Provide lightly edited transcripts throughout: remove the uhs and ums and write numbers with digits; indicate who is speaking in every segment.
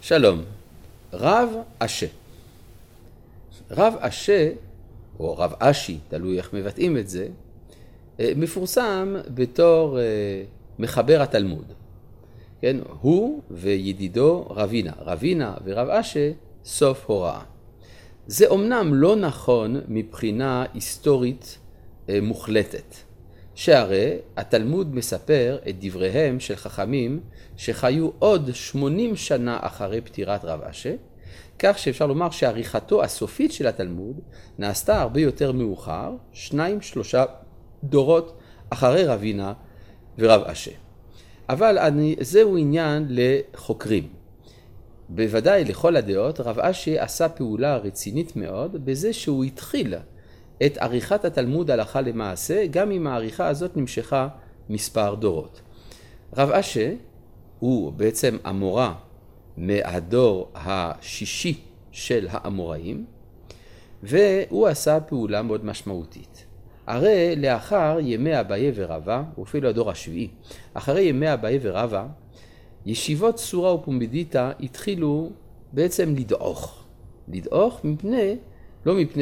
Speaker 1: שלום, רב אשה. רב אשה, או רב אשי, תלוי איך מבטאים את זה, מפורסם בתור מחבר התלמוד. כן? הוא וידידו רבינה. רבינה ורב אשה, סוף הוראה. זה אומנם לא נכון מבחינה היסטורית מוחלטת. שהרי התלמוד מספר את דבריהם של חכמים שחיו עוד 80 שנה אחרי פטירת רב אשה, כך שאפשר לומר שעריכתו הסופית של התלמוד נעשתה הרבה יותר מאוחר, 2-3 דורות אחרי רבינה ורב אשה. אבל זהו עניין לחוקרים. בוודאי לכל הדעות רב אשה עשה פעולה רצינית מאוד בזה שהוא התחיל את עריכת התלמוד הלכה למעשה, גם אם העריכה הזאת נמשכה מספר דורות. רב אשה הוא בעצם אמורא מהדור השישי של האמוראים, והוא עשה פעולה מאוד משמעותית. הרי לאחר ימי אביי ורבא, אפילו הדור השביעי, אחרי ימי אביי ורבא, ישיבות סורה ופומבדיתא התחילו בעצם לדעוך מפני, לא מפני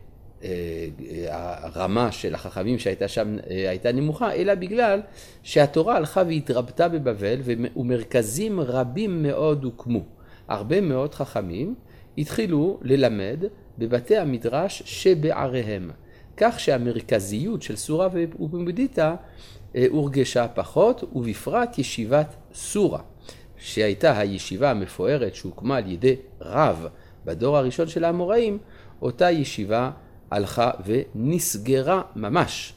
Speaker 1: שהרמה של החכמים שהייתה שם הייתה נמוכה, אלא בגלל שהתורה הלכה והתרבתה בבבל ומרכזים רבים מאוד הוקמו. הרבה מאוד חכמים התחילו ללמד בבתי המדרש שבעריהם, כך שהמרכזיות של סורה ופומבדיתא הורגשה פחות, ובפרט ישיבת סורה, שהייתה הישיבה המפוארת שהוקמה על ידי רב בדור הראשון של האמוראים, אותה ישיבה הלכה ונסגרה ממש.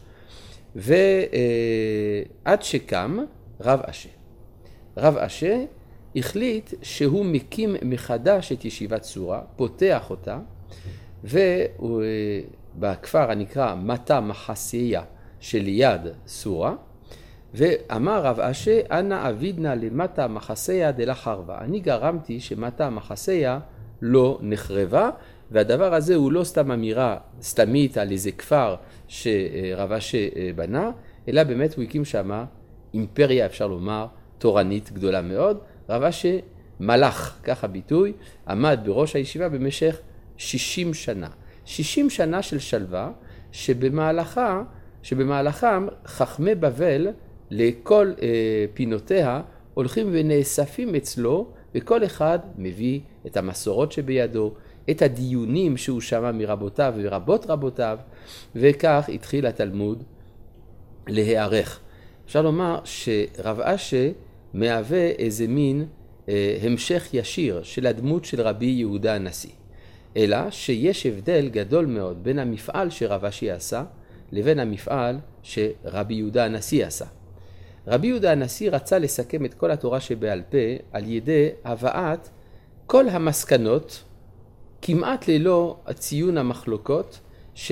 Speaker 1: ועד שקם רב אשה. רב אשה החליט שהוא מקים מחדש את ישיבת סורה, פותח אותה, ובכפר הנקרא מטה מחסיה שליד סורה, ואמר רב אשה, אנא אבידנה למטה מחסיה דלחרבה. אני גרמתי שמטה מחסיה לא נחרבה, והדבר הזה הוא לא סתם אמירה סתמית על איזה כפר שרב אשה בנה, אלא באמת הוא הקים שמה אימפריה, אפשר לומר, תורנית גדולה מאוד. רב אשה מלך, כך הביטוי, עמד בראש הישיבה במשך 60 שנה. 60 שנה של שלווה, שבמהלכם חכמי בבל לכל פינותיה הולכים ונאספים אצלו, וכל אחד מביא את המסורות שבידו, את הדיונים שהוא שמע מרבותיו ורבות רבותיו, וכך התחיל התלמוד להיערך. אפשר לומר שרב אשה מהווה איזה מין המשך ישיר של הדמות של רבי יהודה הנשיא. אלא שיש הבדל גדול מאוד בין המפעל שרב אשה עשה לבין המפעל שרבי יהודה הנשיא עשה. רבי יהודה הנשיא רצה לסכם את כל התורה שבעל פה על ידי הבאת כל המסקנות, כמעט ללא ציון המחלוקות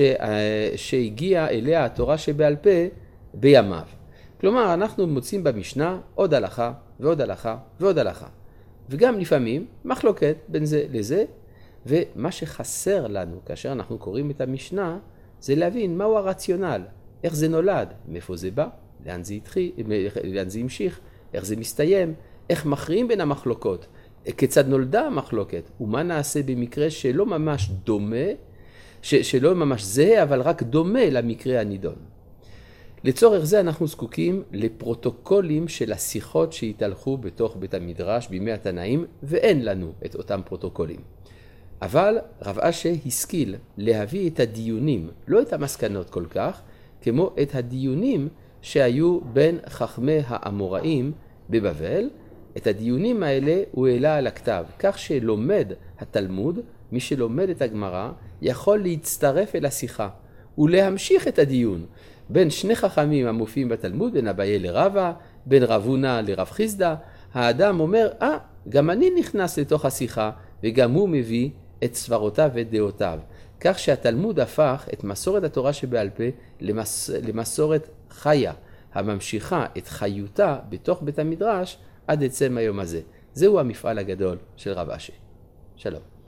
Speaker 1: שהגיעה אליה התורה שבעל פה בימיו. כלומר, אנחנו מוצאים במשנה עוד הלכה ועוד הלכה ועוד הלכה. וגם לפעמים מחלוקת בין זה לזה, ומה שחסר לנו כאשר אנחנו קוראים את המשנה, זה להבין מהו הרציונל, איך זה נולד, מאיפה זה בא, לאן זה התחיל, לאן זה המשיך, איך זה מסתיים, איך מכריעים בין המחלוקות, כיצד נולדה המחלוקת, ומה נעשה במקרה שלא ממש דומה, שלא ממש זהה, אבל רק דומה למקרה הנידון. לצורך זה אנחנו זקוקים לפרוטוקולים של השיחות שהתהלכו בתוך בית המדרש בימי התנאים, ואין לנו את אותם פרוטוקולים. אבל רב אשה השכיל להביא את הדיונים, לא את המסקנות כל כך, כמו את הדיונים שהיו בין חכמי האמוראים בבבל. את הדיונים האלה הוא העלה על הכתב, כך שלומד התלמוד, מי שלומד את הגמרא, יכול להצטרף אל השיחה ולהמשיך את הדיון בין שני חכמים המופיעים בתלמוד, בין אביי לרבא, בין רב הונא לרב חיסדא. האדם אומר, גם אני נכנס לתוך השיחה, וגם הוא מביא את סברותיו ואת דעותיו. כך שהתלמוד הפך את מסורת התורה שבעל פה למסורת חיה, הממשיכה את חיותה בתוך בית המדרש עד עצם היום הזה. זהו המפעל הגדול של רב אשה. שלום.